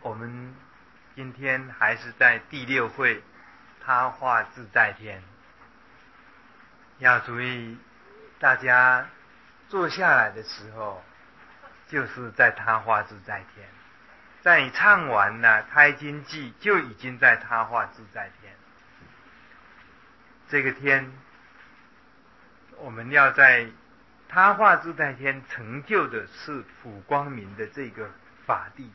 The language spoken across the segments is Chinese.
我们今天还是在第六会他化自在天，要注意大家坐下来的时候就是在他化自在天，在你唱完了开经记就已经在他化自在天。这个天我们要在他化自在天成就的是普光明的这个法地。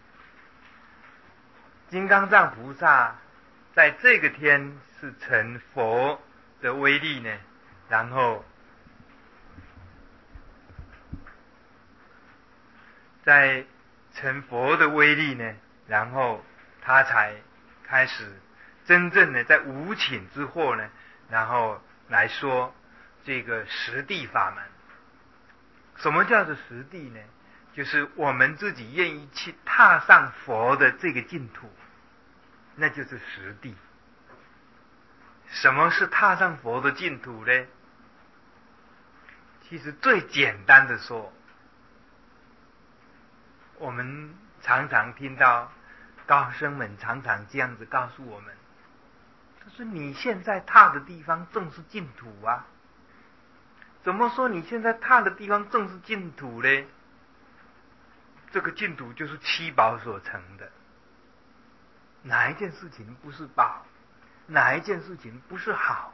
金刚藏菩萨在这个天是成佛的威力呢，然后在成佛的威力呢，然后他才开始真正的在无请之后呢，然后来说这个实地法门。什么叫做实地呢？就是我们自己愿意去踏上佛的这个净土，那就是实地。什么是踏上佛的净土呢？其实最简单的说，我们常常听到高僧们常常这样子告诉我们，他说你现在踏的地方正是净土啊。怎么说你现在踏的地方正是净土呢？这个净土就是七宝所成的。哪一件事情不是宝？哪一件事情不是好？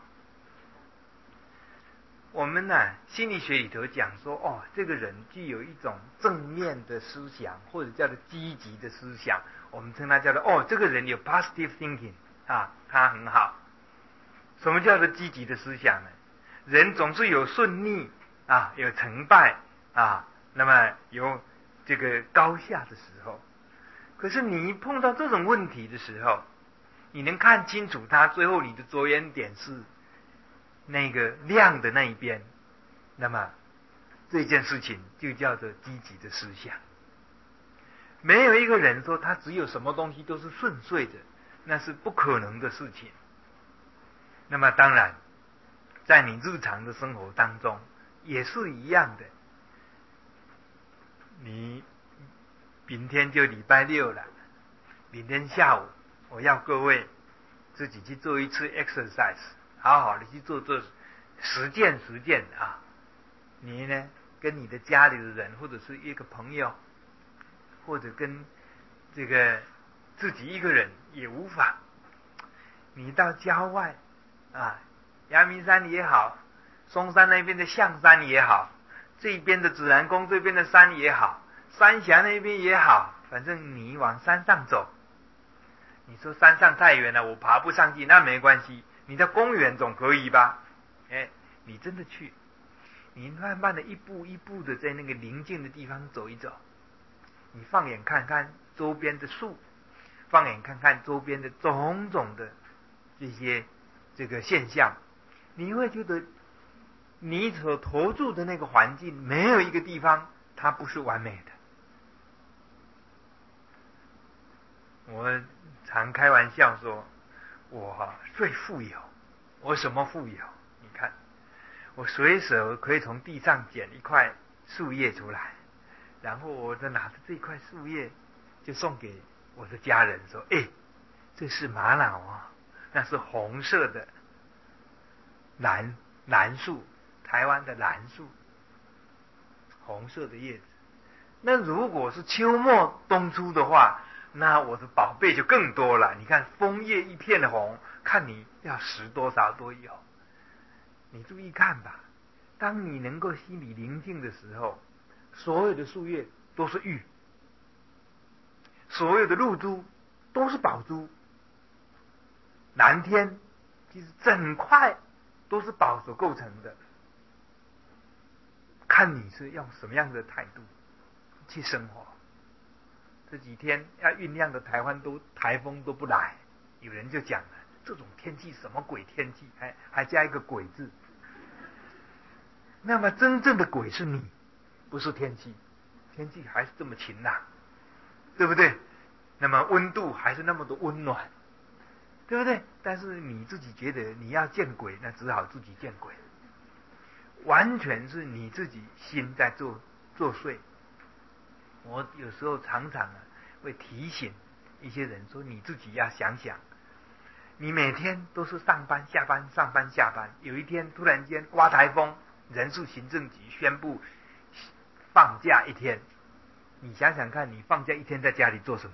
我们心理学里头讲说，这个人具有一种正面的思想，或者叫做积极的思想，我们称它叫做这个人有 positive thinking 啊，他很好。什么叫做积极的思想呢？人总是有顺逆啊，有成败啊，那么有这个高下的时候。可是你一碰到这种问题的时候，你能看清楚它，最后你的着眼点是那个亮的那一边，那么这件事情就叫做积极的思想。没有一个人说他只有什么东西都是顺遂的，那是不可能的事情。那么当然在你日常的生活当中也是一样的。你明天就礼拜六了，明天下午我要各位自己去做一次 exercise， 好好的去做实践啊。你呢跟你的家里的人，或者是一个朋友，或者跟这个自己一个人也无妨。你到郊外啊，阳明山也好，松山那边的象山也好，这边的指南宫这边的山也好，三峡那边也好，反正你往山上走。你说山上太远了，我爬不上去，那没关系，你在公园总可以吧？你真的去，你慢慢的一步一步的在那个宁静的地方走一走，你放眼看看周边的树，放眼看看周边的种种的这个现象，你会觉得你所投注的那个环境没有一个地方它不是完美的。我常开玩笑说，我最富有。我什么富有？你看，我随手可以从地上捡一块树叶出来，然后我就拿着这块树叶就送给我的家人说，这是玛瑙啊，那是红色的兰树，台湾的兰树，红色的叶子。那如果是秋末冬初的话，那我的宝贝就更多了。你看枫叶一片红，看你要拾多少都有。你注意看吧，当你能够心里宁静的时候，所有的树叶都是玉，所有的露珠都是宝珠，蓝天其实整块都是宝所构成的。看你是用什么样的态度去生活。这几天要酝酿的台风都不来，有人就讲了，这种天气什么鬼天气，还加一个鬼字。那么真正的鬼是你，不是天气。天气还是这么晴朗，对不对？那么温度还是那么的温暖，对不对？但是你自己觉得你要见鬼，那只好自己见鬼。完全是你自己心在作祟。我有时候常常会提醒一些人说你自己要想想，你每天都是上班下班上班下班，有一天突然间刮台风，人事行政局宣布放假一天，你想想看，你放假一天在家里做什么？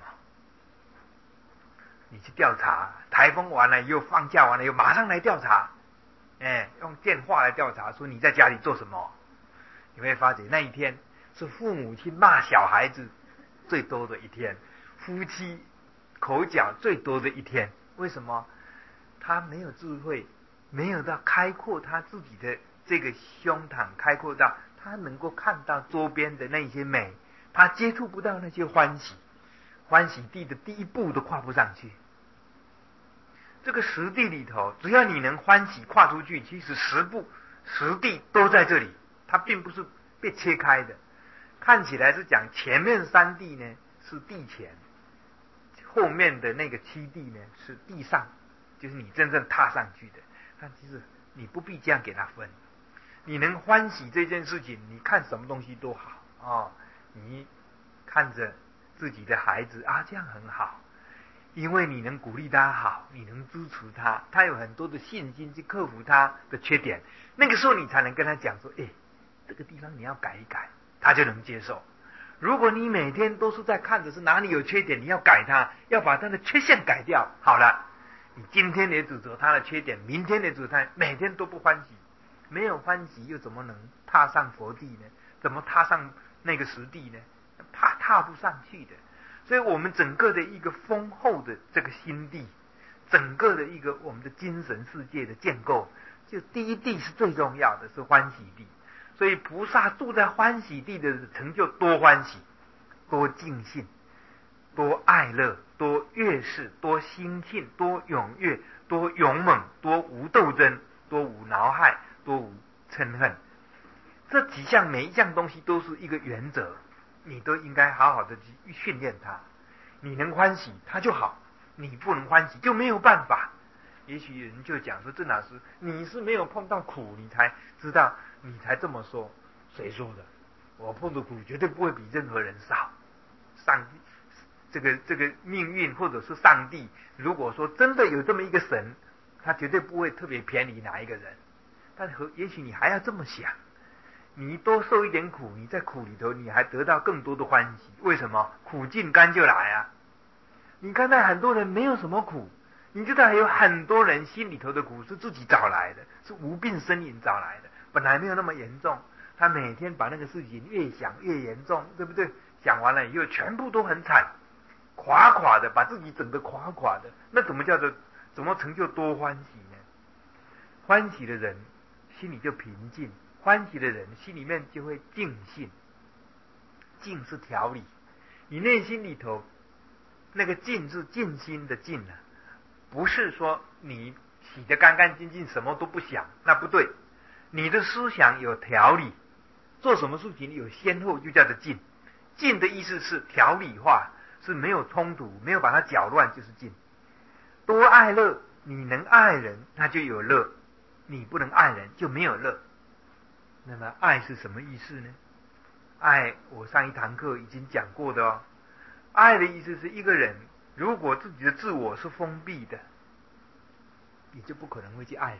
你去调查，台风完了又放假完了又马上来调查，用电话来调查，说你在家里做什么？你会发觉那一天是父母亲骂小孩子最多的一天，夫妻口角最多的一天。为什么？他没有智慧，没有到开阔他自己的这个胸膛，开阔到他能够看到周边的那些美，他接触不到那些欢喜，欢喜地的第一步都跨不上去。这个实地里头，只要你能欢喜跨出去，其实实地都在这里，它并不是被切开的。看起来是讲前面3地呢是地前，后面的那个7地呢是地上，就是你真正踏上去的。但其实你不必这样给它分，你能欢喜这件事情，你看什么东西都好你看着自己的孩子这样很好，因为你能鼓励他好，你能支持他，他有很多的信心去克服他的缺点，那个时候你才能跟他讲说，这个地方你要改一改，他就能接受。如果你每天都是在看着是哪里有缺点，你要改它，要把他的缺陷改掉，好了，你今天也指责他的缺点，明天也指责他，每天都不欢喜，没有欢喜又怎么能踏上佛地呢？怎么踏上那个实地呢？踏不上去的。所以我们整个的一个丰厚的这个心地，整个的一个我们的精神世界的建构，就第一地是最重要的，是欢喜地。所以菩萨住在欢喜地的成就多欢喜，多尽兴，多爱乐，多悦视，多心性，多踊跃，多勇猛，多无斗争，多无恼害，多无嗔恨。这几项每一项东西都是一个原则，你都应该好好的去训练它。你能欢喜它就好，你不能欢喜就没有办法。也许有人就讲说，郑老师你是没有碰到苦你才知道，你才这么说。谁说的？我碰的苦绝对不会比任何人少。上帝这个命运或者是上帝，如果说真的有这么一个神，他绝对不会特别偏离哪一个人。但也许你还要这么想，你多受一点苦，你在苦里头你还得到更多的欢喜。为什么？苦尽甘就来啊！你看到很多人没有什么苦，你知道有很多人心里头的苦是自己找来的，是无病呻吟找来的，本来没有那么严重，他每天把那个事情越想越严重，对不对？想完了以后全部都很惨，垮垮的，把自己整得垮垮的，那怎么成就多欢喜呢？欢喜的人心里就平静，欢喜的人心里面就会静心，静是调理，你内心里头那个静是静心的静啊，不是说你洗得干干净净什么都不想，那不对。你的思想有条理，做什么事情有先后，就叫做静。静的意思是条理化，是没有冲突，没有把它搅乱，就是静。多爱乐，你能爱人那就有乐，你不能爱人就没有乐。那么爱是什么意思呢？爱我上一堂课已经讲过的爱的意思是一个人如果自己的自我是封闭的，你就不可能会去爱人。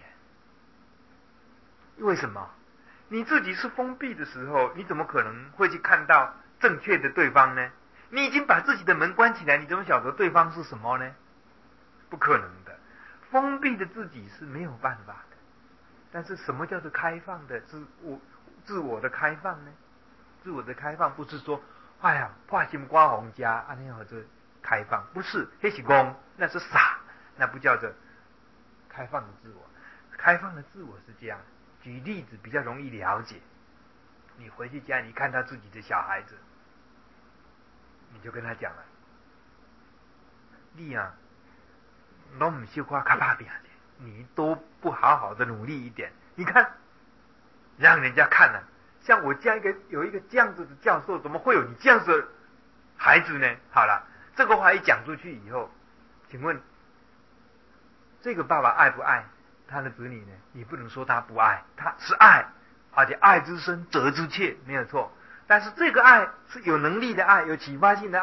为什么？你自己是封闭的时候，你怎么可能会去看到正确的对方呢？你已经把自己的门关起来，你怎么晓得对方是什么呢？不可能的。封闭的自己是没有办法的。但是什么叫做开放的自我的开放呢？自我的开放不是说破心刮红家那样子开放，不是，那是懵，那是傻，那不叫做开放的自我。开放的自我是这样，举例子比较容易了解。你回去家，你看他自己的小孩子，你就跟他讲了，你都不小可较打拼的，你都不好好的努力一点，你看让人家看了，像我家有一个这样子的教授，怎么会有你这样子的孩子呢？好了，这个话一讲出去以后，请问这个爸爸爱不爱他的子女呢？你不能说他不爱，他是爱，而且爱之深责之切，没有错。但是这个爱是有能力的爱，有启发性的爱，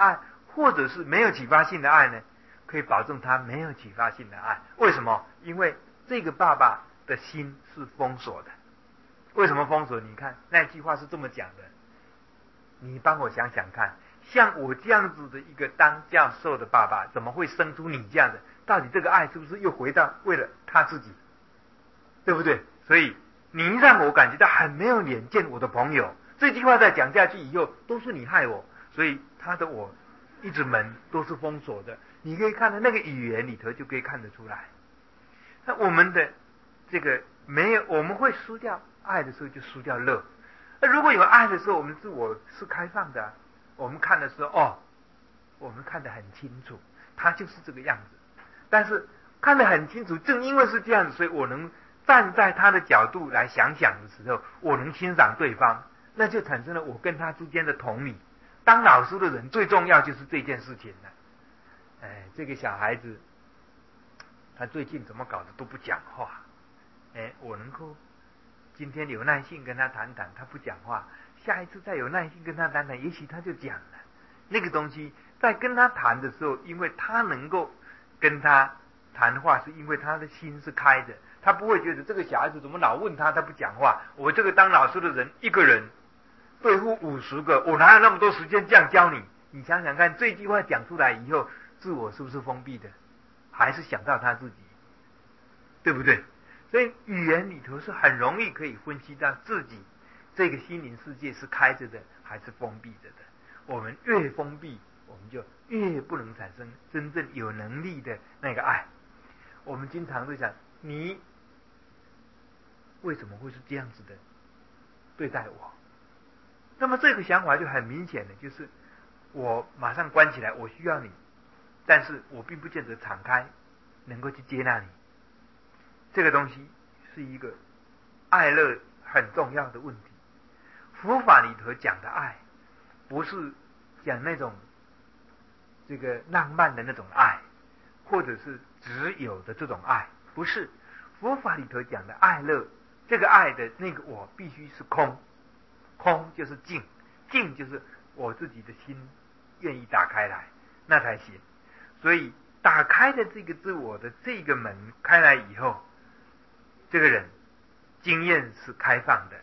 或者是没有启发性的爱呢，可以保证他没有启发性的爱。为什么？因为这个爸爸的心是封锁的。为什么封锁？你看那句话是这么讲的，你帮我想想看，像我这样子的一个当教授的爸爸，怎么会生出你这样的？到底这个爱是不是又回到为了他自己？对不对？所以你让我感觉到很没有脸见我的朋友。这句话再讲下去以后，都是你害我，所以他的我一直门都是封锁的。你可以看到那个语言里头就可以看得出来。那我们的这个没有，我们会输掉爱的时候就输掉乐。那如果有爱的时候，我们自我是开放的，我们看的时候，我们看得很清楚，他就是这个样子。但是看得很清楚，正因为是这样子，所以我能站在他的角度来想想的时候，我能欣赏对方，那就产生了我跟他之间的同理。当老师的人最重要就是这件事情了。这个小孩子他最近怎么搞的都不讲话，我能够今天有耐性跟他谈谈，他不讲话，下一次再有耐心跟他谈谈，也许他就讲了。那个东西在跟他谈的时候，因为他能够跟他谈话，是因为他的心是开的，他不会觉得这个小孩子怎么老问他不讲话。我这个当老师的人，一个人对付50个，我哪有那么多时间这样教你？你想想看，这句话讲出来以后，自我是不是封闭的？还是想到他自己？对不对？所以语言里头是很容易可以分析到自己这个心灵世界是开着的还是封闭着的。我们越封闭，我们就越不能产生真正有能力的那个爱。我们经常会想，你为什么会是这样子的对待我？那么这个想法就很明显的，就是我马上关起来，我需要你，但是我并不见得敞开能够去接纳你。这个东西是一个爱乐很重要的问题。佛法里头讲的爱，不是讲那种这个浪漫的那种爱，或者是只有的这种爱，不是。佛法里头讲的爱乐，这个爱的那个我必须是空，空就是静，静就是我自己的心愿意打开来，那才行。所以打开的这个自我的这个门开来以后，这个人经验是开放的，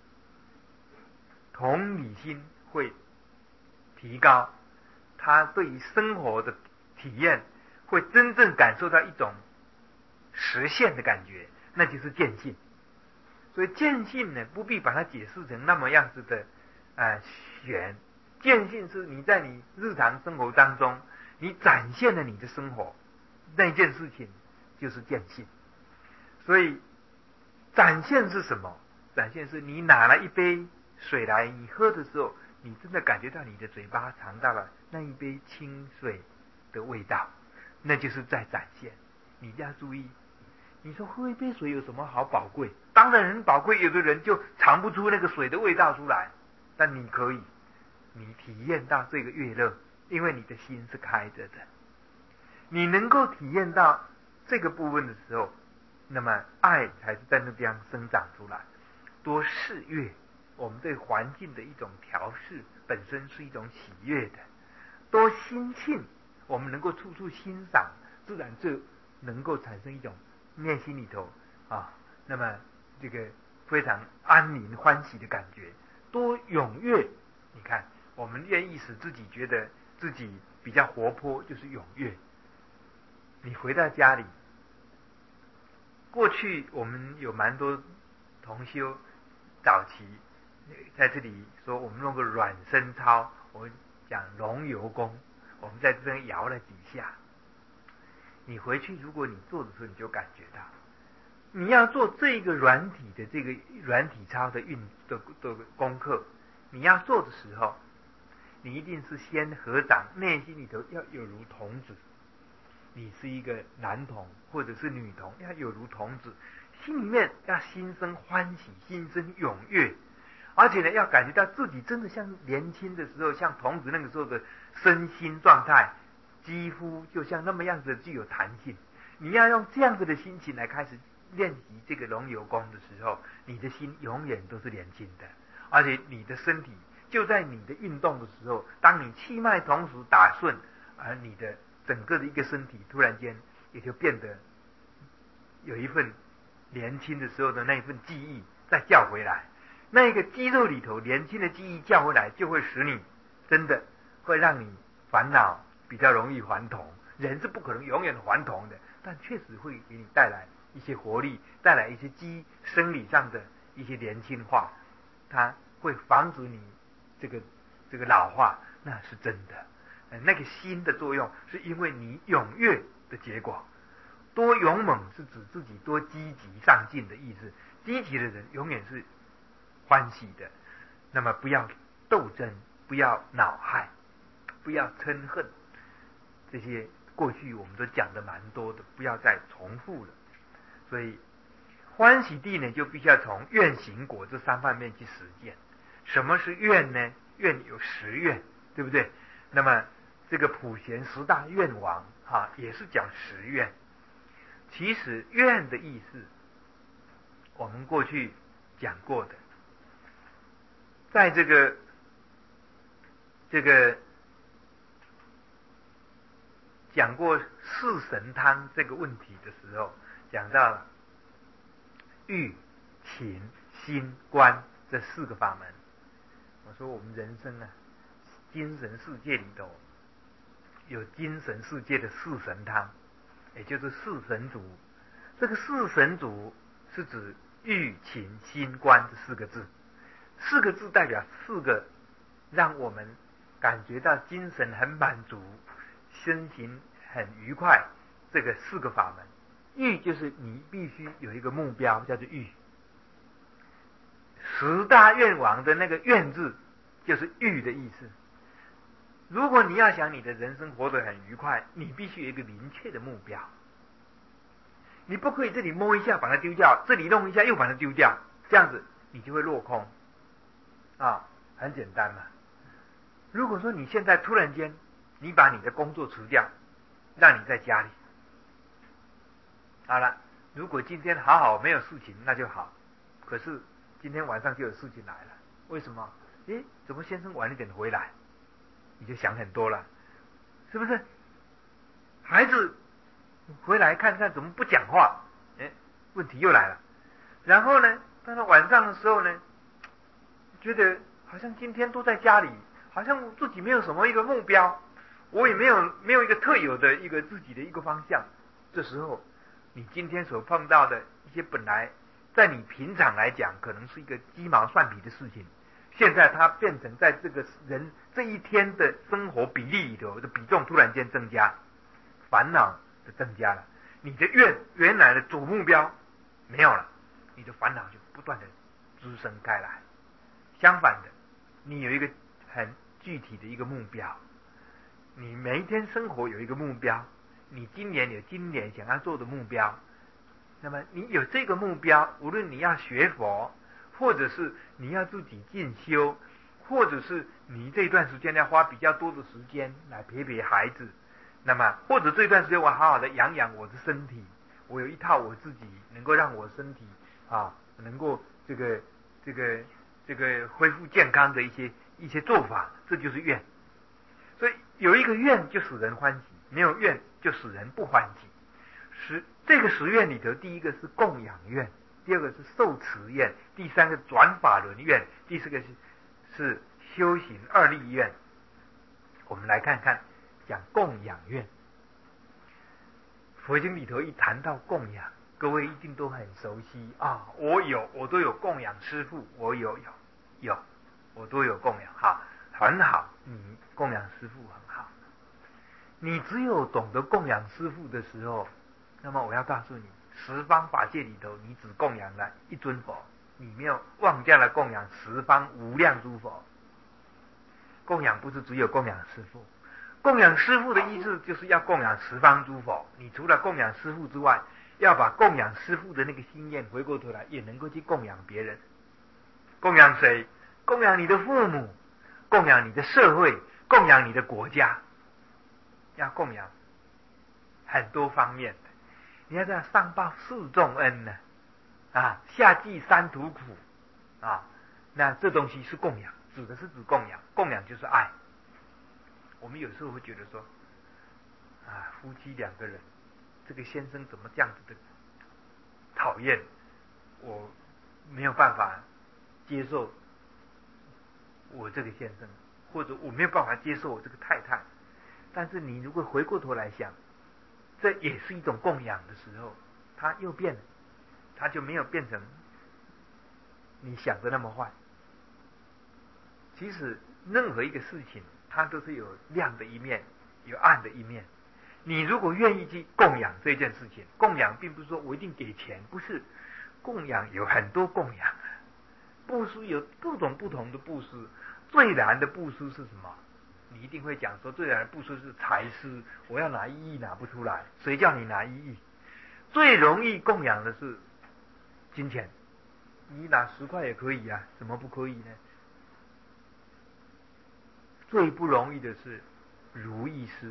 同理心会提高，他对于生活的体验会真正感受到一种实现的感觉，那就是见性。所以见性呢，不必把它解释成那么样子的玄。见性是你在你日常生活当中，你展现了你的生活，那件事情就是见性。所以展现是什么？展现是你拿了一杯水来，你喝的时候，你真的感觉到你的嘴巴尝到了那一杯清水的味道，那就是在展现。你要注意，你说喝一杯水有什么好宝贵？当然很宝贵，有的人就尝不出那个水的味道出来，但你可以，你体验到这个悦乐，因为你的心是开着的，你能够体验到这个部分的时候，那么爱才是在那边生长出来。多视悦，我们对环境的一种调试本身是一种喜悦的。多心性，我们能够处处欣赏，自然就能够产生一种内心里头那么这个非常安宁欢喜的感觉。多踊跃，你看我们愿意使自己觉得自己比较活泼，就是踊跃。你回到家里，过去我们有蛮多同修早期在这里说我们弄个软身操，我们讲龙游功，我们在这边摇了几下。你回去如果你做的时候，你就感觉到你要做这个软体的这个软体操的的功课，你要做的时候，你一定是先合掌，内心里头要有如童子。你是一个男童或者是女童，要有如童子，心里面要心生欢喜，心生踊跃，而且呢，要感觉到自己真的像年轻的时候，像童子那个时候的身心状态，几乎就像那么样子具有弹性。你要用这样子的心情来开始练习这个龙游功的时候，你的心永远都是年轻的，而且你的身体就在你的运动的时候，当你气脉同时打顺，而你的整个的一个身体突然间也就变得有一份年轻的时候的那一份记忆再叫回来，那个肌肉里头年轻的记忆叫回来，就会使你真的会让你烦恼比较容易还童。人是不可能永远还童的，但确实会给你带来一些活力，带来一些生理上的一些年轻化，它会防止你这个老化，那是真的。那个心的作用是因为你踊跃的结果。多勇猛是指自己多积极上进的意思，积极的人永远是欢喜的。那么不要斗争，不要恼害，不要嗔恨，这些过去我们都讲的蛮多的，不要再重复了。所以欢喜地呢，就必须要从愿行果这三方面去实践。什么是愿呢？愿有10愿，对不对？那么这个普贤10大愿王也是讲10愿。其实愿的意思我们过去讲过的，在这个讲过四神汤这个问题的时候，讲到了欲、勤、心、观这4个法门。我说我们人生精神世界里头有精神世界的4神汤，也就是4神足。这个4神足是指欲、勤、心、观这4个字。4个字代表4个让我们感觉到精神很满足，身心很愉快，这个4个法门。欲就是你必须有一个目标，叫做欲。10大愿王的那个愿字就是欲的意思。如果你要想你的人生活得很愉快，你必须有一个明确的目标。你不可以这里摸一下把它丢掉，这里弄一下又把它丢掉，这样子你就会落空很简单嘛。如果说你现在突然间你把你的工作辞掉，让你在家里好了，如果今天好好没有事情那就好，可是今天晚上就有事情来了。为什么？怎么先生晚一点回来？你就想很多了，是不是？孩子回来看看怎么不讲话，问题又来了。然后呢，到了晚上的时候呢，觉得好像今天都在家里，好像自己没有什么一个目标，我也没有一个特有的一个自己的一个方向。这时候你今天所碰到的一些本来在你平常来讲可能是一个鸡毛蒜皮的事情，现在它变成在这个人这一天的生活比例里头的比重突然间增加，烦恼的增加了，你的原来的主目标没有了，你的烦恼就不断的滋生开来。相反的，你有一个很具体的一个目标，你每一天生活有一个目标，你今年有今年想要做的目标，那么你有这个目标，无论你要学佛，或者是你要自己进修，或者是你这段时间要花比较多的时间来陪孩子，那么或者这段时间我好好的养养我的身体，我有一套我自己能够让我身体能够这个恢复健康的一些做法，这就是愿。所以有一个愿就使人欢喜，没有愿就使人不欢喜。这个10愿里头，第一个是供养愿，第二个是受持愿，第三个转法轮愿，第四个是修行2利愿。我们来看看讲供养愿。佛经里头一谈到供养，各位一定都很熟悉我都有供养师父，我有我都有供养，很好，你供养师父很好。你只有懂得供养师父的时候，那么我要告诉你，10方法界里头，你只供养了一尊佛，你没有忘掉了供养10方无量诸佛。供养不是只有供养师父，供养师父的意思就是要供养10方诸佛。你除了供养师父之外，要把供养师父的那个心念回过头来，也能够去供养别人。供养谁？供养你的父母，供养你的社会，供养你的国家。要供养很多方面的，你要这样上报4重恩呢，下济3途苦那这东西是供养， 指的是指供养，供养就是爱。我们有时候会觉得说，夫妻两个人，这个先生怎么这样子的讨厌，我没有办法接受我这个先生，或者我没有办法接受我这个太太。但是你如果回过头来想，这也是一种供养的时候，他又变了，他就没有变成你想的那么坏。其实任何一个事情，它都是有亮的一面，有暗的一面。你如果愿意去供养这件事情，供养并不是说我一定给钱，不是，供养有很多供养，布施有各种不同的布施。最难的布施是什么？你一定会讲说，最难的布施是财施，我要拿1亿拿不出来，谁叫你拿1亿？最容易供养的是金钱，你拿10块也可以啊，怎么不可以呢？最不容易的是如意施。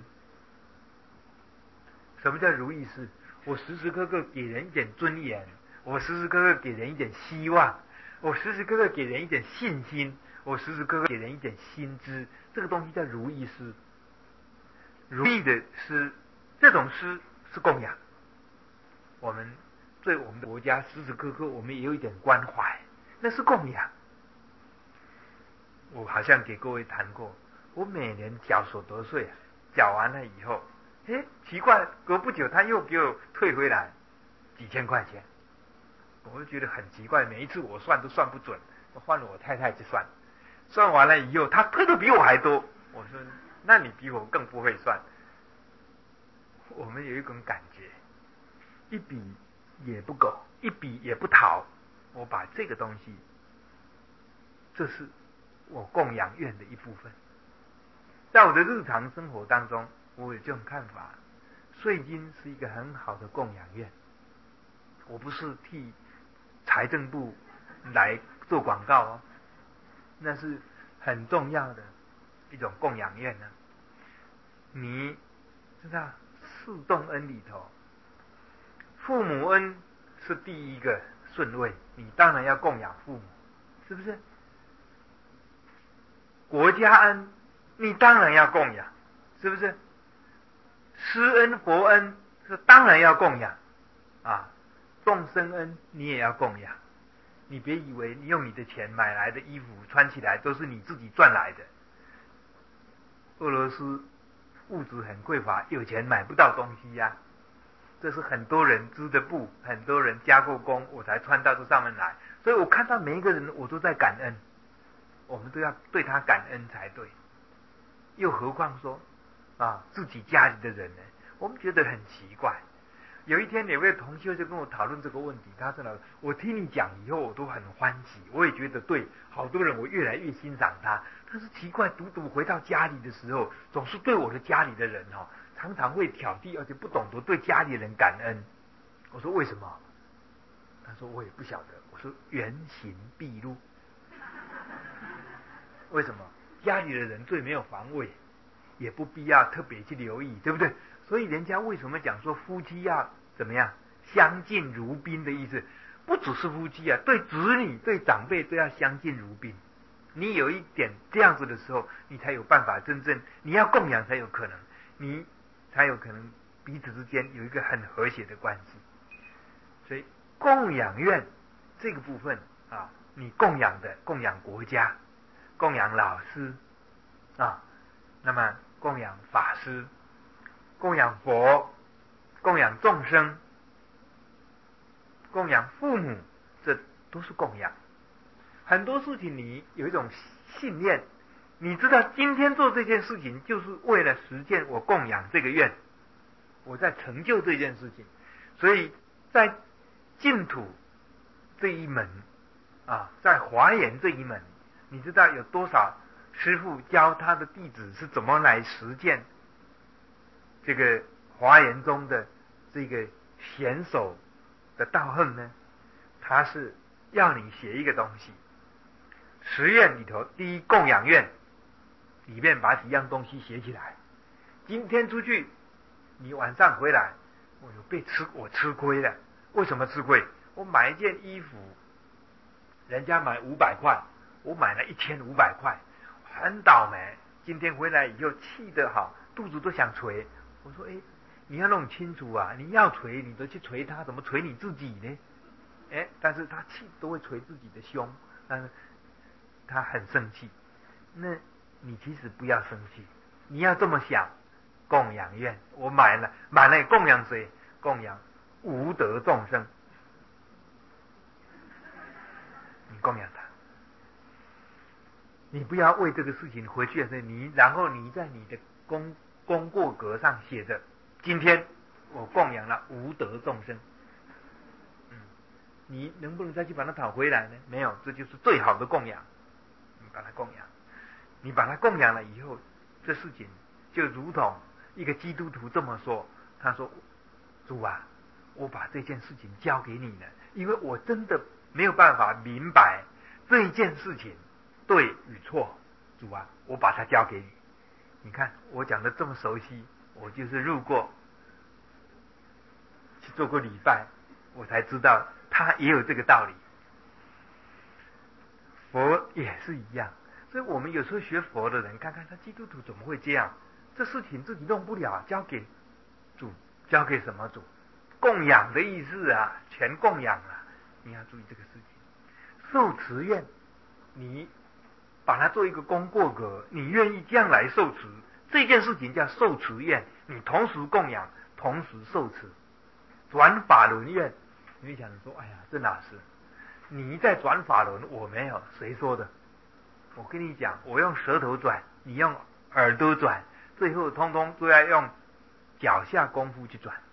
什么叫如意施？我时时刻刻给人一点尊严，我时时刻刻给人一点希望，我时时刻刻给人一点信心，我时时刻刻给人一点薪资，这个东西叫如意施。如意的施，这种施是供养。我们对我们的国家时时刻刻我们也有一点关怀，那是供养。我好像给各位谈过，我每年缴所得税，缴完了以后，奇怪，隔不久他又给我退回来几千块钱，我就觉得很奇怪，每一次我算都算不准，我换了我太太去算，算完了以后他退的比我还多，我说那你比我更不会算。我们有一种感觉，一笔也不够，一笔也不逃，我把这个东西，这是我供养愿的一部分。在我的日常生活当中，我有这种看法，税金是一个很好的供养愿。我不是替财政部来做广告哦，那是很重要的一种供养愿呢。你知道四重恩里头，父母恩是第一个顺位，你当然要供养父母，是不是？国家恩你当然要供养，是不是？施恩佛恩是当然要供养啊，众生恩你也要供养。你别以为你用你的钱买来的衣服穿起来都是你自己赚来的。俄罗斯物质很匮乏，有钱买不到东西呀，这是很多人织的布，很多人加过工，我才穿到这上面来。所以我看到每一个人，我都在感恩，我们都要对他感恩才对。又何况说自己家里的人呢？我们觉得很奇怪。有一天有位同学就跟我讨论这个问题，他说我听你讲以后我都很欢喜，我也觉得对，好多人我越来越欣赏他。但是奇怪，独独回到家里的时候，总是对我的家里的人常常会挑剔，而且不懂得对家里人感恩。我说为什么？他说我也不晓得。我说原形毕露。为什么？家里的人最没有防卫，也不必要特别去留意，对不对？所以人家为什么讲说夫妻要怎么样相敬如宾的意思？不只是夫妻对子女对长辈都要相敬如宾。你有一点这样子的时候，你才有办法真正，你要供养才有可能，你才有可能彼此之间有一个很和谐的关系。所以供养愿这个部分你供养国家，供养老师那么供养法师，供养佛，供养众生，供养父母，这都是供养。很多事情你有一种信念，你知道今天做这件事情就是为了实践我供养这个愿，我在成就这件事情。所以在净土这一门在华严这一门，你知道有多少师父教他的弟子是怎么来实践这个华严中的这个显手的道行呢？他是要你写一个东西，10愿里头第一供养愿里面把几样东西写起来。今天出去，你晚上回来，我吃亏了。为什么吃亏？我买一件衣服，人家买500块， 我买了1500块，很倒霉。今天回来以后气得肚子都想捶。我说你要弄清楚啊，你要捶你都去捶他，怎么捶你自己呢？但是他气都会捶自己的胸，但是他很生气。那你其实不要生气，你要这么想，供养愿，我买了供养谁？供养无德众生，你供养他。你不要为这个事情回去的时候，然后你在你的功过格上写着，今天我供养了无德众生。你能不能再去把它讨回来呢？没有，这就是最好的供养。你把它供养，你把它供养了以后，这事情就如同一个基督徒这么说，他说：主啊，我把这件事情交给你了，因为我真的没有办法明白这一件事情对与错。主啊，我把它交给你。你看我讲的这么熟悉，我就是入过去做过礼拜，我才知道他也有这个道理。佛也是一样，所以我们有时候学佛的人，看看他基督徒怎么会这样？这事情自己弄不了，交给主，交给什么主？供养的意思啊，全供养了。你要注意这个事情。受持愿，你把它做一个功过格，你愿意这样来受持，这件事情叫受持愿，你同时供养，同时受持。转法轮愿，你会想说，哎呀，这哪是？你在转法轮，我没有，谁说的？我跟你讲，我用舌头转，你用耳朵转，最后通通都要用脚下功夫去转。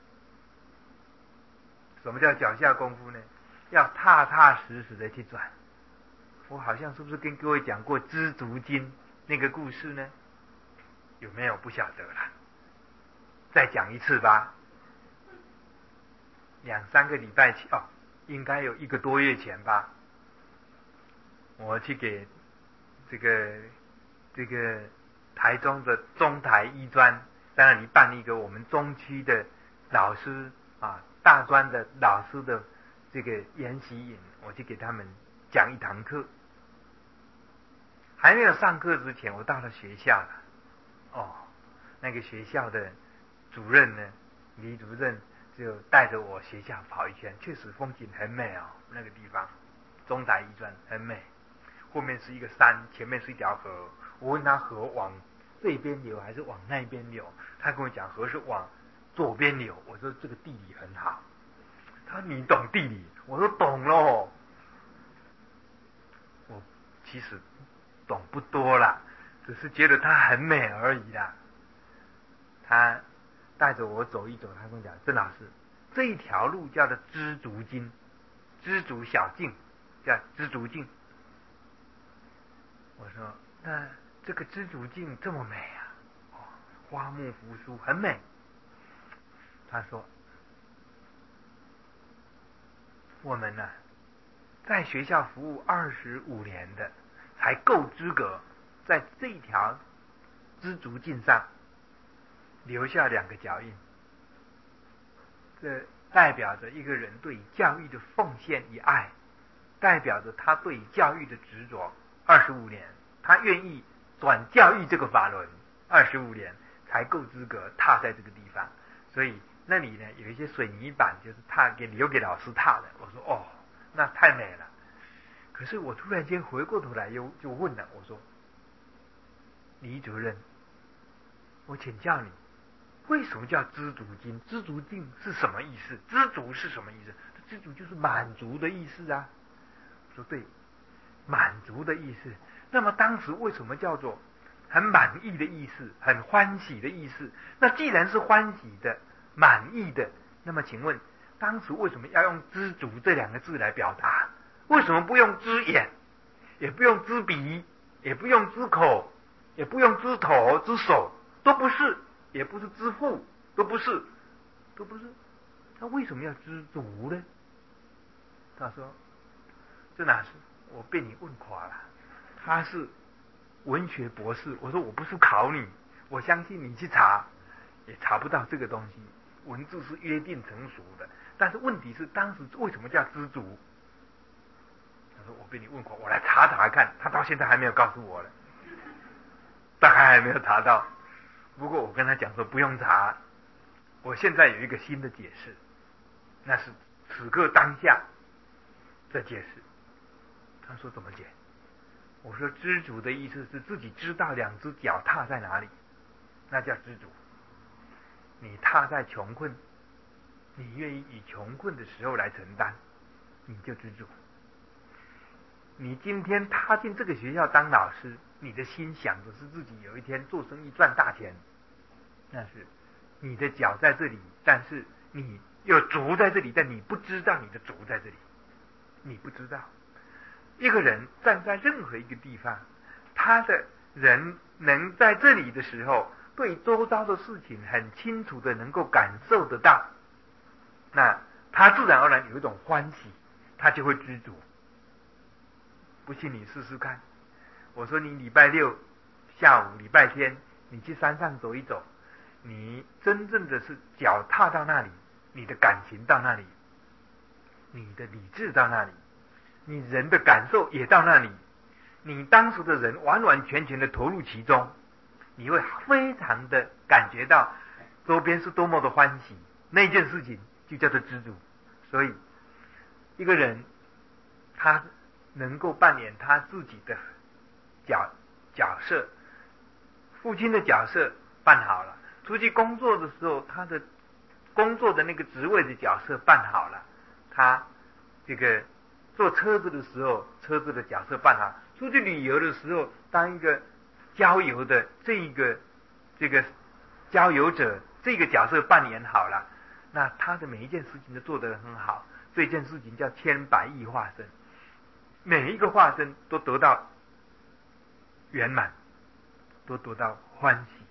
什么叫脚下功夫呢？要踏踏实实的去转。我好像是不是跟各位讲过知足经那个故事呢？有没有？不晓得了，再讲一次吧。2-3个礼拜前，应该有1个多月前吧，我去给这个台中的中台医专在那里办一个我们中区的老师大专的老师的这个研习营，我去给他们讲1堂课。还没有上课之前，我到了学校了。那个学校的主任呢，李主任就带着我学校跑一圈，确实风景很美那个地方中台医专很美，后面是一个山，前面是一条河。我问他河往这边流还是往那边流，他跟我讲河是往左边流。我说这个地理很好。他说你懂地理？我说懂咯。我其实懂不多啦，只是觉得它很美而已啦。他带着我走一走，他跟我讲，郑老师，这一条路叫做知足经，知足小径叫知足径。我说那这个知足径这么美花木扶疏，很美。他说我们呢在学校服务25年的才够资格在这条知足径上留下2个脚印。这代表着一个人对教育的奉献与爱，代表着他对教育的执着。25年，他愿意转教育这个法轮，25年才够资格踏在这个地方。所以那里呢有一些水泥板，就是留给老师踏的。我说那太美了。可是我突然间回过头来就问了，我说李主任，我请教你，为什么叫知足经？知足经是什么意思？知足是什么意思？知足就是满足的意思啊。说对，满足的意思。那么当时为什么叫做很满意的意思，很欢喜的意思？那既然是欢喜的、满意的，那么请问当时为什么要用知足这2个字来表达？为什么不用知眼，也不用知鼻，也不用知口，也不用知头、知手，都不是，也不是知父，都不是。他为什么要知足呢？他说这哪是？我被你问垮了。他是文学博士。我说我不是考你，我相信你去查也查不到这个东西，文字是约定成熟的。但是问题是当时为什么叫知足？他说我被你问过，我来查查看。他到现在还没有告诉我了，大概还没有查到。不过我跟他讲说不用查，我现在有一个新的解释，那是此刻当下的解释。他说怎么解？我说知足的意思是自己知道两只脚踏在哪里，那叫知足。你踏在穷困，你愿意以穷困的时候来承担，你就知足。你今天踏进这个学校当老师，你的心想的是自己有一天做生意赚大钱，那是你的脚在这里，但是你有足在这里，但你不知道你的足在这里，你不知道。一个人站在任何一个地方，他的人能在这里的时候，对周遭的事情很清楚的能够感受得到，那他自然而然有一种欢喜，他就会知足。不信你试试看，我说你礼拜六下午、礼拜天你去山上走一走，你真正的是脚踏到那里，你的感情到那里，你的理智到那里，你人的感受也到那里，你当时的人完完全全的投入其中，你会非常的感觉到周边是多么的欢喜，那件事情就叫做知足。所以一个人他能够扮演他自己的角色，父亲的角色办好了，出去工作的时候他的工作的那个职位的角色办好了，他这个坐车子的时候车子的角色办好，出去旅游的时候当一个郊游的这个郊游者这个角色扮演好了，那他的每一件事情都做得很好。这件事情叫千百亿化身，每一个化身都得到圆满，都得到欢喜。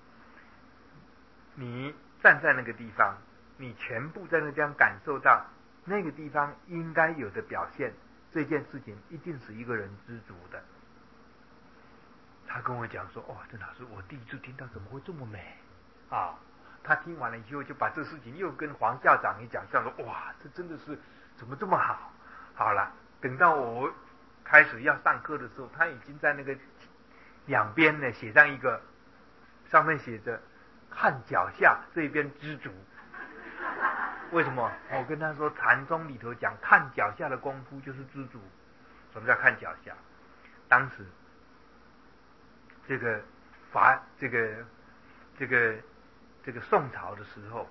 你站在那个地方，你全部在那地方感受到那个地方应该有的表现，这件事情一定是一个人知足的。他跟我讲说，哦，郑老师，我第一次听到怎么会这么美啊！他听完了以后就把这事情又跟黄校长一讲，校长说，哇，这真的是怎么这么好。好了，等到我开始要上课的时候，他已经在那个两边呢写上一个，上面写着看脚下，这边知足。为什么？我跟他说禅宗里头讲看脚下的功夫就是知足。什么叫看脚下？当时这个宋朝的时候，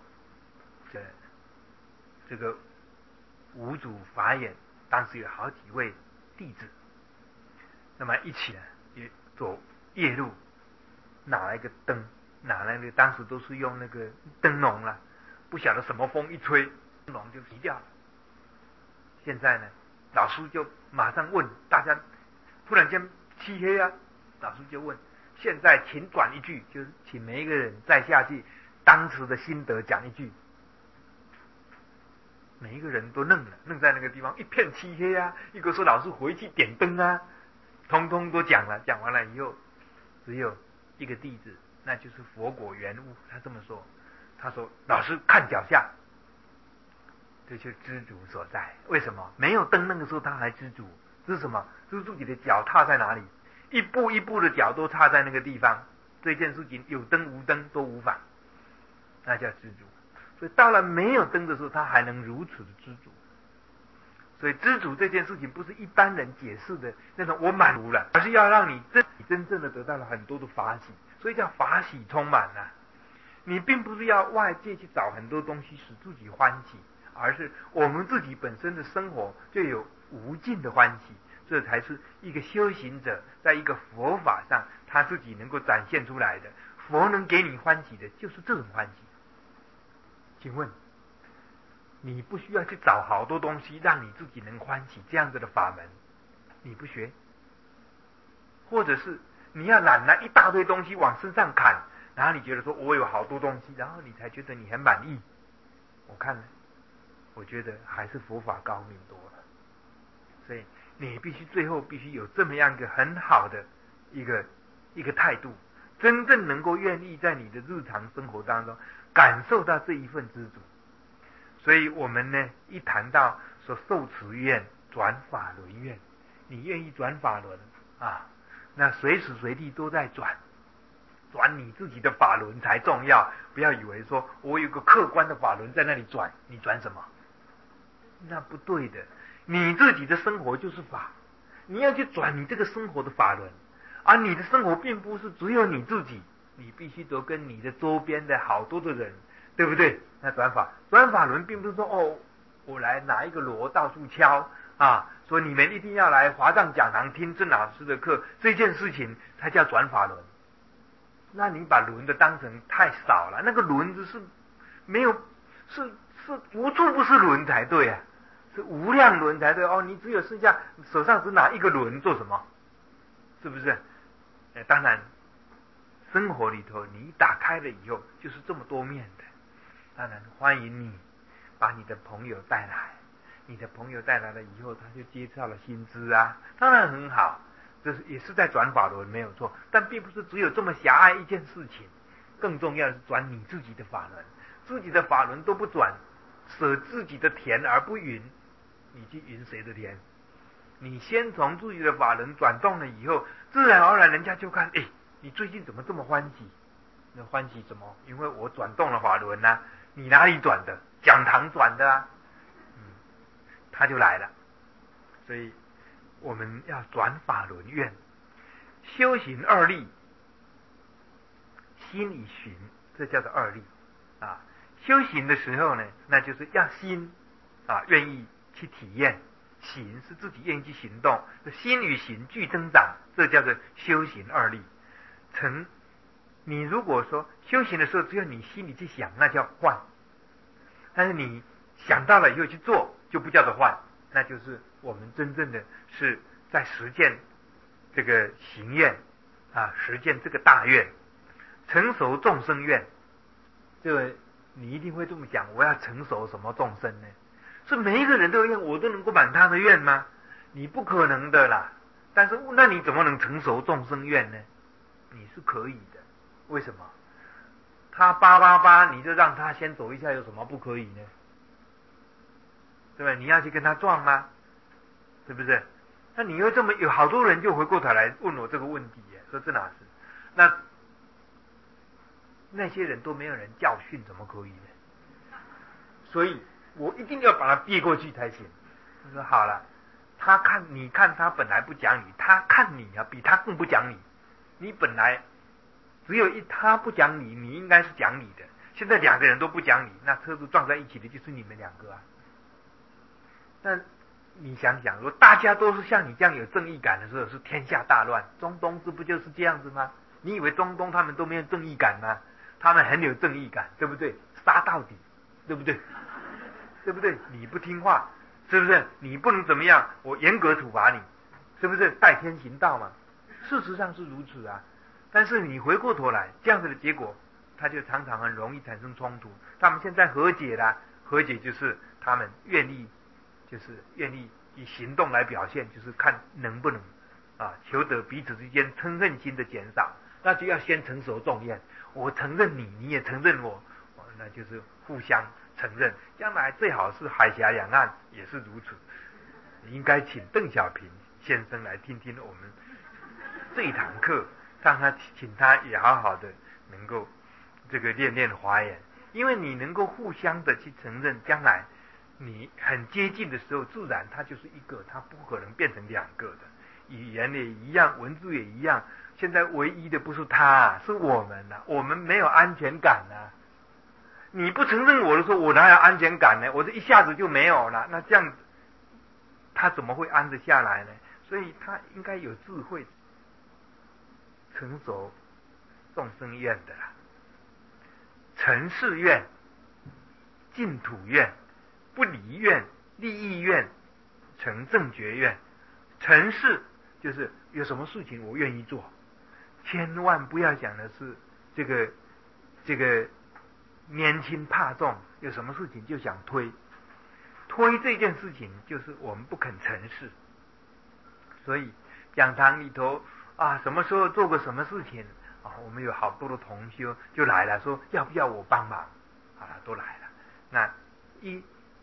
这个五祖法眼当时有好几位弟子，那么一起呢也走夜路，拿来一个灯，拿来那个当时都是用那个灯笼了，不晓得什么风一吹，灯笼就熄掉了。现在呢，老师就马上问大家，突然间漆黑啊，老师就问，现在请转一句，就是请每一个人再下去当时的心得讲一句。每一个人都愣了，愣在那个地方，一片漆黑啊。一个说老师回去点灯啊，通通都讲了。讲完了以后，只有一个弟子，那就是佛果圆悟，他这么说，他说老师看脚下，这就是知足所在。为什么？没有灯那个时候他还知足，这是什么？就是自己的脚踏在哪里，一步一步的脚都踏在那个地方，这件事情有灯无灯都无妨，那叫知足。所以到了没有灯的时候，他还能如此的知足。所以知足这件事情不是一般人解释的那种我满足了，而是要让你真正的得到了很多的法喜，所以叫法喜充满啊。你并不是要外界去找很多东西使自己欢喜，而是我们自己本身的生活就有无尽的欢喜，这才是一个修行者在一个佛法上他自己能够展现出来的。佛能给你欢喜的就是这种欢喜。请问你不需要去找好多东西让你自己能欢喜，这样子的法门你不学，或者是你要揽来一大堆东西往身上砍，然后你觉得说我有好多东西，然后你才觉得你很满意。我看呢，我觉得还是佛法高明多了。所以你必须最后必须有这么样一个很好的一个态度，真正能够愿意在你的日常生活当中感受到这一份知足。所以我们呢一谈到说受持愿转法轮愿， 你愿意转法轮啊，那随时随地都在转你自己的法轮才重要。不要以为说我有个客观的法轮在那里转，你转什么？那不对的。你自己的生活就是法，你要去转你这个生活的法轮，而你的生活并不是只有你自己，你必须都跟你的周边的好多的人，对不对？那转法轮并不是说我来拿一个锣到处敲啊，说你们一定要来华藏讲堂听郑老师的课，这件事情才叫转法轮。那你把轮的当成太少了，那个轮子是没有，是无处不是轮才对啊，是无量轮才对哦。你只有剩下手上只拿一个轮做什么？是不是？当然，生活里头你打开了以后就是这么多面的。当然欢迎你把你的朋友带来，你的朋友带来了以后，他就接受了新知啊，当然很好。这也是在转法轮没有错，但并不是只有这么狭隘一件事情，更重要的是转你自己的法轮，自己的法轮都不转，舍自己的田而不云，你去云谁的田？你先从自己的法轮转动了以后，自然而然人家就看，你最近怎么这么欢喜？那欢喜什么？因为我转动了法轮啊，你哪里转的？讲堂转的啊，他就来了。所以我们要转法轮愿，修行二力，心与行，这叫做二力啊。修行的时候呢，那就是要心啊愿意去体验，行是自己愿意去行动，心与行俱增长，这叫做修行二力。你如果说修行的时候只有你心里去想，那叫幻；但是你想到了以后去做，就不叫做幻，那就是我们真正的是在实践这个行愿啊，实践这个大愿，成熟众生愿。这个你一定会这么讲，我要成熟什么众生呢？是每一个人都一样，我都能够满他的愿吗？你不可能的啦。但是那你怎么能成熟众生愿呢？你是可以的。为什么？他888，你就让他先走一下，有什么不可以呢？对吧？你要去跟他撞吗？是不是？那你又这么有好多人就回过头来问我这个问题，说这哪是？那些人都没有人教训，怎么可以呢？所以我一定要把他逼过去才行。他说好了，你看他本来不讲理，他看你啊比他更不讲理。你本来只有他不讲理，你应该是讲理的。现在两个人都不讲理，那车子撞在一起的就是你们两个啊。那你想想，如果大家都是像你这样有正义感的时候，是天下大乱。中东这不就是这样子吗？你以为中东他们都没有正义感吗？他们很有正义感，对不对？杀到底，对不对？对不对？你不听话，是不是？你不能怎么样，我严格处罚你，是不是？代天行道嘛。事实上是如此啊。但是你回过头来，这样子的结果，他就常常很容易产生冲突。他们现在和解了，和解就是他们愿意以行动来表现，就是看能不能求得彼此之间嗔恨心的减少。那就要先成熟众愿，我承认你，你也承认我，那就是互相承认。将来最好是海峡两岸也是如此。你应该请邓小平先生来听听我们这一堂课，请他也好好的能够这个练练华严，因为你能够互相的去承认，将来你很接近的时候，自然它就是一个，它不可能变成两个的。语言也一样，文字也一样。现在唯一的不是他，是我们啊，我们没有安全感啊。你不承认我的时候，我哪有安全感呢？我这一下子就没有了，那这样子他怎么会安得下来呢？所以他应该有智慧，成熟众生愿的啦，成事愿、净土愿、不离愿、利益愿、成正觉愿。成事就是有什么事情我愿意做，千万不要想的是这个年轻怕重，有什么事情就想推这件事情，就是我们不肯成事。所以讲堂里头什么时候做过什么事情我们有好多的同修就来了，说要不要我帮忙都来了。那一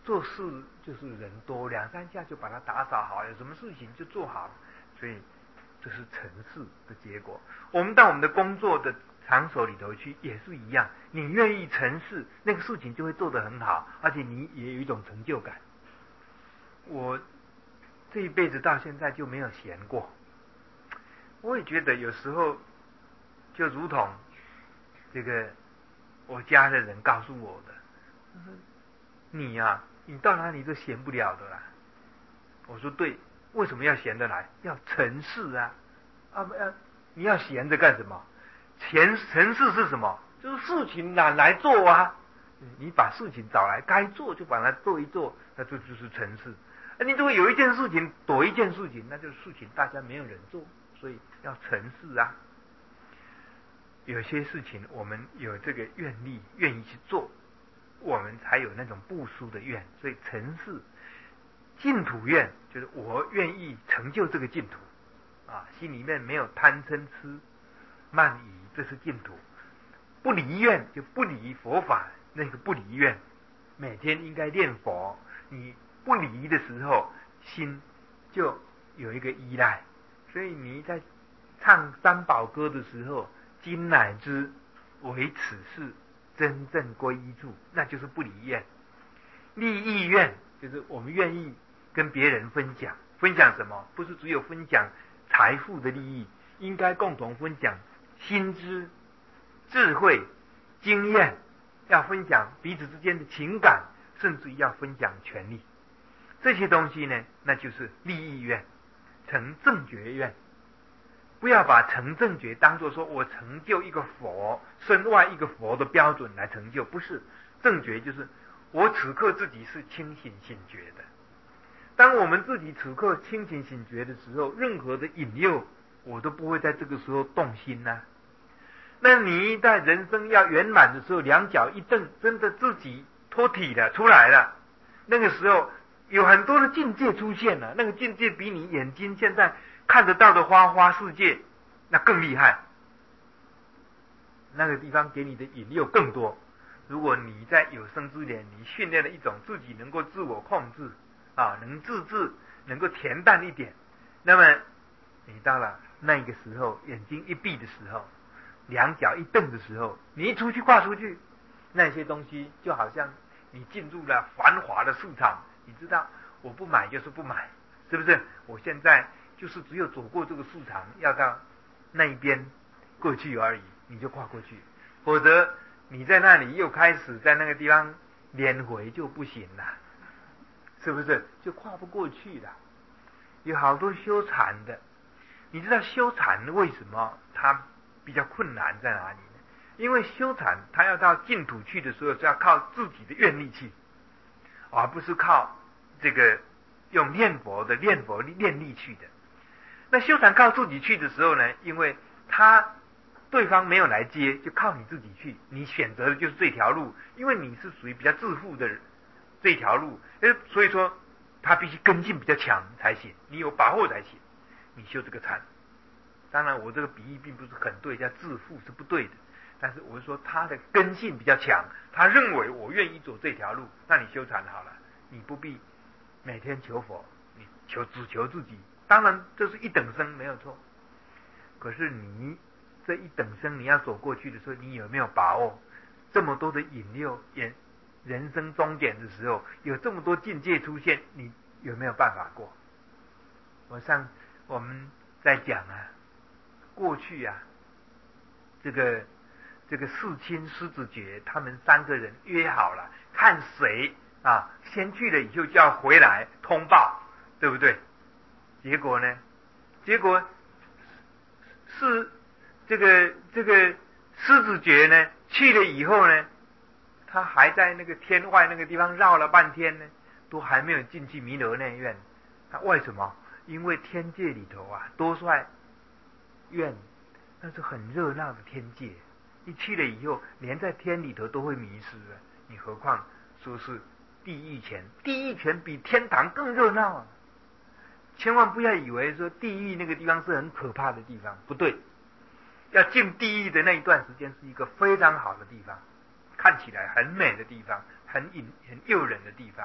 做事就是人多2、3下就把它打扫好，有什么事情就做好了，所以这是成事的结果。我们到我们的工作的场所里头去也是一样，你愿意成事，那个事情就会做得很好，而且你也有一种成就感。我这一辈子到现在就没有闲过，我也觉得有时候就如同这个我家的人告诉我的，他说你啊，你到哪里都闲不了的啦。我说对，为什么要闲得来？要成事啊！你要闲着干什么？成事是什么？就是事情来做啊！你把事情找来，该做就把它做一做，那这就是成事。你如果有一件事情躲一件事情，那就是事情大家没有人做，所以要成事啊。有些事情我们有这个愿力，愿意去做，我们才有那种布施的愿，所以成事。净土愿就是我愿意成就这个净土啊，心里面没有贪嗔痴慢疑，这是净土。不离愿就不离佛法，那个不离愿，每天应该念佛，你不离的时候，心就有一个依赖。所以你在唱三宝歌的时候，今乃知唯此是真正归依处，那就是不离愿。利益愿就是我们愿意跟别人分享，分享什么？不是只有分享财富的利益，应该共同分享心知、智慧、经验，要分享彼此之间的情感，甚至要分享权利。这些东西呢，那就是利益愿，成正觉愿。不要把成正觉当作说我成就一个佛，身外一个佛的标准来成就，不是。正觉就是我此刻自己是清醒醒觉的。当我们自己此刻清醒醒觉的时候，任何的引诱我都不会在这个时候动心啊。那你在人生要圆满的时候，两脚一蹬，真的自己脱体了出来了，那个时候有很多的境界出现了，那个境界比你眼睛现在看得到的花花世界那更厉害，那个地方给你的引诱更多。如果你在有生之年你训练了一种自己能够自我控制啊，能自制，能够恬淡一点，那么你到了那个时候，眼睛一闭的时候，两脚一蹬的时候，你一出去跨出去，那些东西就好像你进入了繁华的市场，你知道我不买就是不买，是不是？我现在就是只有走过这个市场，要到那一边过去而已，你就跨过去，否则你在那里又开始在那个地方连回就不行了，是不是？就跨不过去了。有好多修禅的，你知道修禅为什么它比较困难在哪里呢？因为修禅他要到净土去的时候，是要靠自己的愿力去，而不是靠这个用念佛念力去的。那修禅靠自己去的时候呢，因为对方没有来接，就靠你自己去，你选择的就是这条路，因为你是属于比较自负的人，这条路，所以说他必须根性比较强才行，你有把握才行，你修这个禅。当然我这个比喻并不是很对，叫自负是不对的，但是我是说他的根性比较强，他认为我愿意走这条路，那你修禅好了，你不必每天求佛，你只求自己。当然这是一等生没有错，可是你这一等生你要走过去的时候，你有没有把握？这么多的引诱，人生终点的时候有这么多境界出现，你有没有办法过？我们在讲啊，过去啊，这个世亲狮子觉他们3个人约好了，看谁啊先去了以后就要回来通报，对不对？结果呢？结果是这个狮子觉呢去了以后呢，他还在那个天外那个地方绕了半天呢，都还没有进去弥勒内院。他为什么？因为天界里头啊，多帅院那是很热闹的天界，一去了以后，连在天里头都会迷失了，你何况说是地狱前？地狱前比天堂更热闹啊！千万不要以为说地狱那个地方是很可怕的地方，不对。要进地狱的那一段时间是一个非常好的地方，看起来很美的地方，很诱人的地方。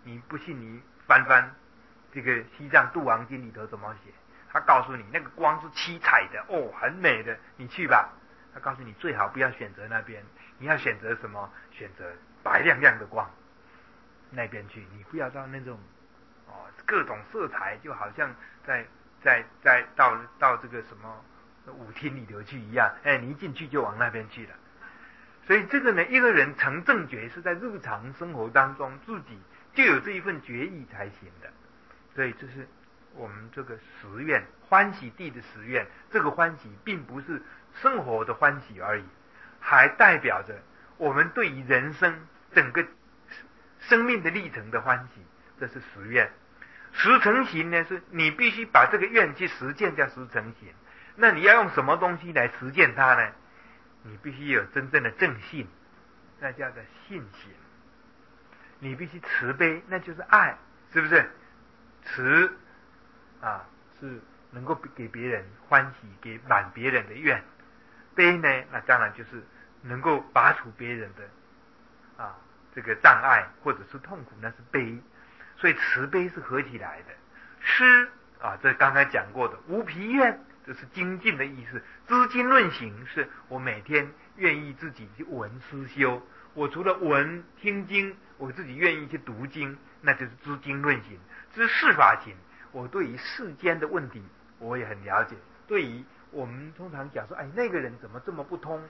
你不信你翻翻这个西藏度王经里头怎么写，他告诉你那个光是七彩的哦，很美的，你去吧。他告诉你最好不要选择那边，你要选择什么？选择白亮亮的光那边去，你不要到那种各种色彩，就好像在到这个什么舞厅里头去一样，你一进去就往那边去了。所以这个呢，一个人成正觉是在日常生活当中自己就有这一份决意才行的。所以这是我们这个十愿欢喜地的十愿，这个欢喜并不是生活的欢喜而已，还代表着我们对于人生整个生命的历程的欢喜，这是十愿。十成行呢，是你必须把这个愿去实践，叫十成行。那你要用什么东西来实践它呢？你必须有真正的正信，那叫做信行。你必须慈悲，那就是爱，是不是？慈是能够给别人欢喜，给满别人的愿。悲呢，那当然就是能够拔除别人的这个障碍或者是痛苦，那是悲。所以慈悲是合起来的。施这刚才讲过的无疲愿，这是精进的意思。知经论行，是我每天愿意自己去闻思修。我除了闻听经，我自己愿意去读经，那就是知经论行。知事法行，我对于世间的问题我也很了解。对于我们通常讲说，那个人怎么这么不通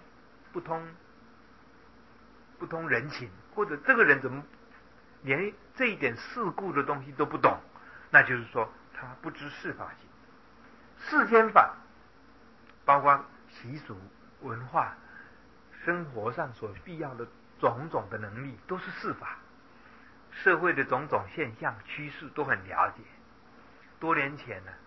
人情，或者这个人怎么连这一点世故的东西都不懂，那就是说他不知事法行。世间法包括习俗、文化、生活上所必要的种种的能力，都是事法。社会的种种现象趋势都很了解。多年前呢，